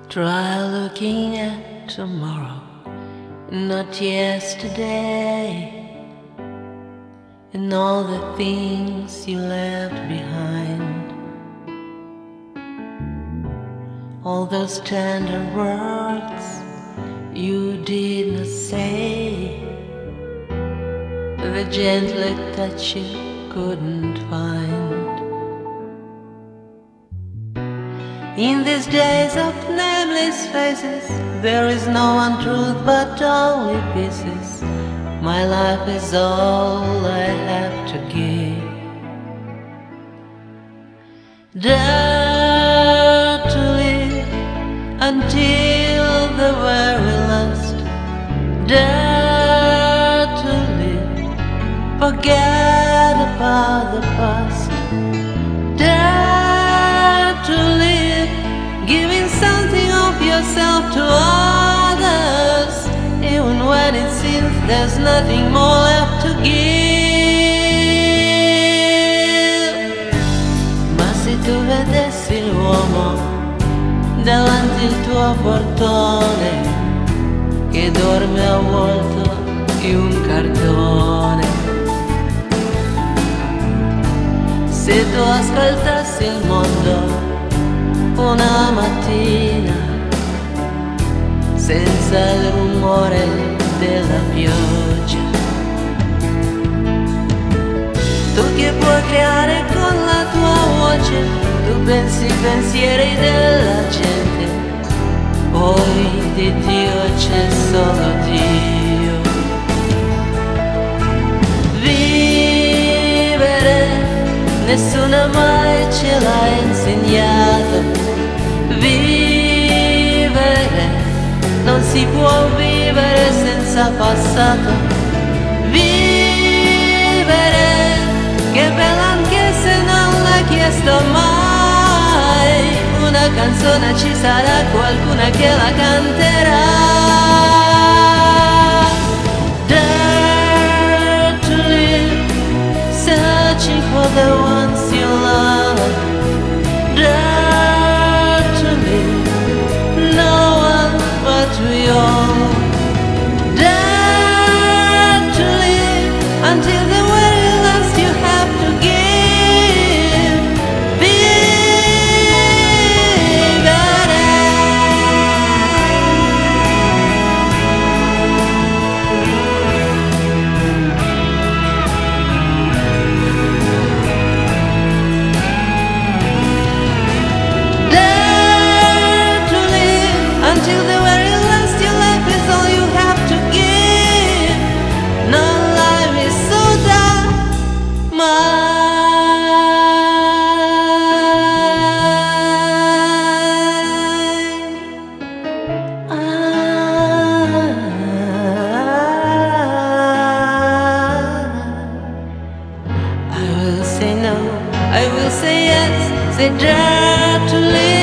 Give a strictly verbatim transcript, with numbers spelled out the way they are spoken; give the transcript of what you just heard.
Try looking at tomorrow, not yesterday, and all the things you left behind. All those tender words you did not say, the gentle touch you couldn't find. In these days of nameless faces, there is no one truth but only pieces. My life is all I have to give. Dare to live until the very last. Dare to live, forget about the past. Dare to live, giving something of yourself to others, even when it seems there's nothing more left to give. Ma se tu vedessi l'uomo davanti il tuo portone, che dorme avvolto in un cartone, se tu ascoltassi il mondo una mattina senza il rumore della pioggia, tu che puoi creare con la tua voce, tu pensi i pensieri della gente, poi di Dio c'è solo Dio. Vivere nessuno mai ce l'ha insegnato. Vivere, non si può vivere senza passato. Vivere, che bella anche se non l'hai chiesto mai. Una canzone ci sarà, qualcuna che la canterà. Dare to live, searching for the ones you love. Dare to live, no one but we all. Dare to live until the very last you have to give. Vivere. Dare to live until the very last your life is all you have to give. No life is so dark, I will say no, I will say yes, say dare to live.